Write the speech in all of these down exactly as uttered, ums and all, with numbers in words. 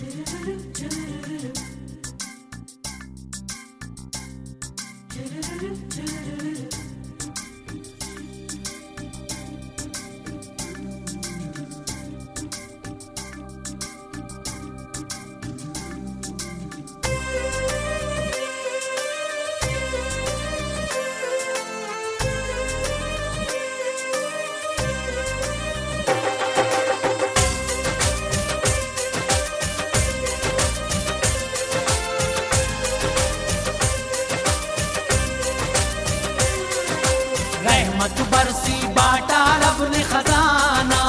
रहमत बरसी बांटा रब ने खजाना,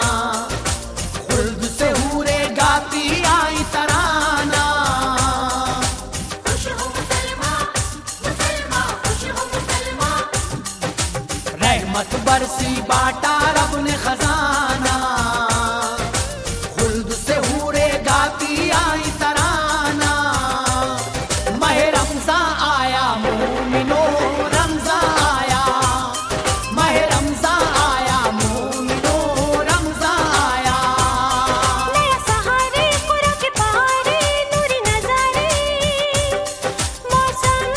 खुल्द से हूरे गाती आई तराना। खुश हो मुसलमा, मुसलमा, खुश हो मुसलमा। रहमत बरसी बांटा रब ने खजाना, खुल्द से हूरे गाती आई तराना। माह रमज़ां आया मोमिनो, रमज़ां आया, माह रमज़ां आया मोमिनो, रमज़ां आया। नया सहारे कुरान के पहाड़े नूरी नज़ारे, मौसम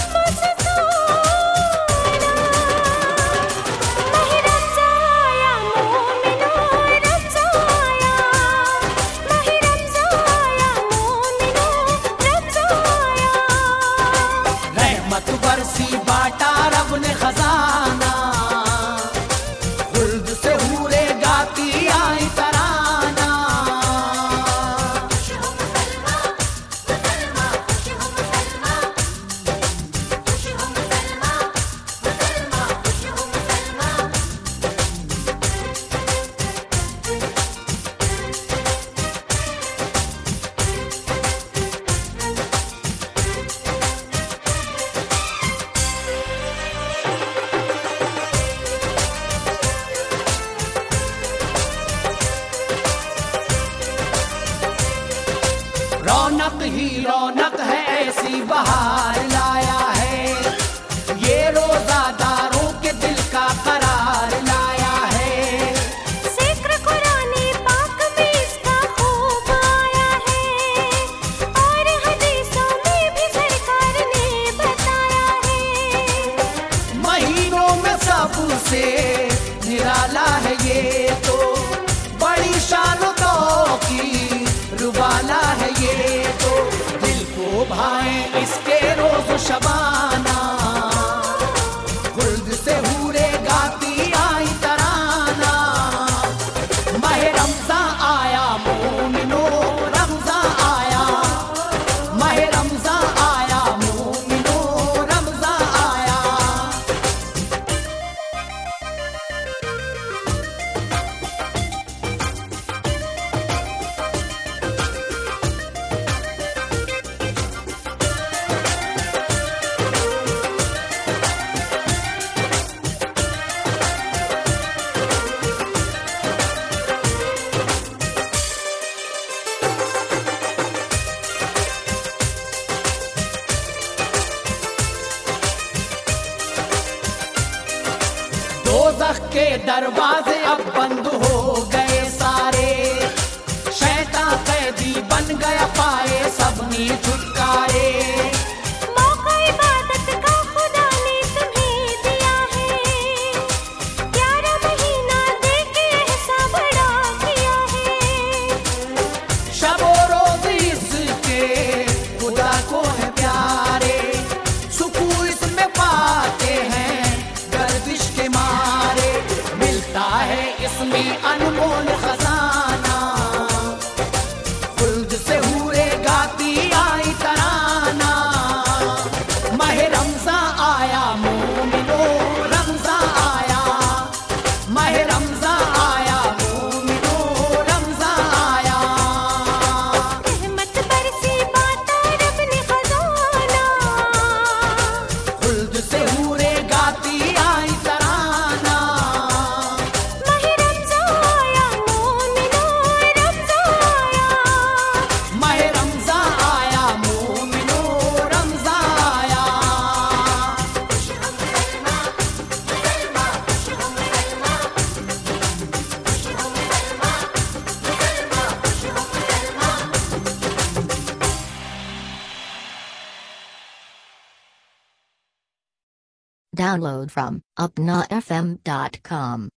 मस्तूरा। माह रमज़ां आया मोमिनो, रमज़ां आया, माह रमज़ां आया मोमिनो, रमज़ां आया। रहमत बरसी बांटा रब ने खजाना, खुल्द से हूरे गाती आई तराना। खुश हो मुसलमा, मुसलमा, खुश हो मुसलमा, खुश हो मुसलमा, मुसलमा, खुश हो मुसलमा। रौनक ही रौनक है, ऐसी बहार लाया है। ये रोजादारों के दिल का करार लाया है। ज़िक्र कुरानी पाक में इसका खूब आया है, और हदीसों में भी सरकार ने बताया है। महीनों में सबसे निराला है ये तो, बड़ी शान की रुबाला है ये तो। दिल को भाए इसके रोज शबाना, खुल्द से हूरे गाती आई तराना। माह रमज़ां आया मोमिनो, रमज़ां आया, माह रमज़ां आया मोमिनो, रमज़ां आया। दोज़ख के दरवाजे अब बंद हो गए सारे, शैतान कैदी बन गया पाए सबने छुटकारे। मौका इबादत का खुदा ने तुम्हें दिया है, ग्यारह महीना दे के ऐसा बड़ा किया है। शबो रोज इसके खुदा को है प्यारे, सुकून इसमें पाते हैं गर्दिश के मारे। मिलता है इसमें अनमोल खजाना, खुल्द से हूरे गाती आई तराना। माह रमज़ां आया मोमिनो, रमज़ां आया, माह रमज़ां आया मोमिनो, रमज़ां आया। रहमत बरसी बांटा रब ने खजाना, खुल्द से हूरे गाती आई तराना। माह रमज़ां आया मोमिनो, रमज़ां आया, माह रमज़ां आया मोमिनो, रमज़ां आया। खुश हो मुसलमा, मुसलमा, खुश हो मुसलमा, Download from upna f m dot com.